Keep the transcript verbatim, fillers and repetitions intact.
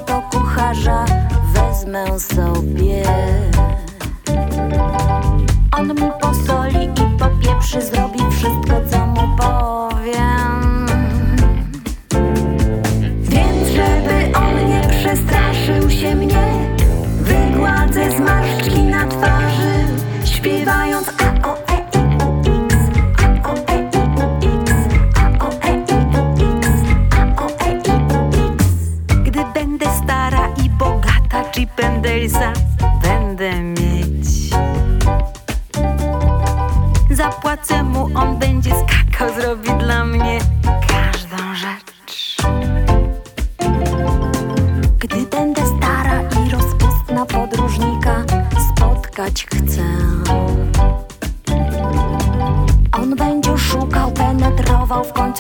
to kucharza wezmę sobie. On mi posoli i popieprzy, zrobi wszystko, co mu powiem. Więc żeby on nie przestraszył się mnie, wygładzę zmarszczki na twarzy, śpiewając a o e i u x, a o e i u x, a o e i u x, a o e i u x. Gdy będę stara i bogata, Chipendelsa będę mieć. Zapłacę mu, on będzie skakał, zrobi dla mnie każdą rzecz. Gdy będę stara i rozpustna podróżnika spotkać chcę,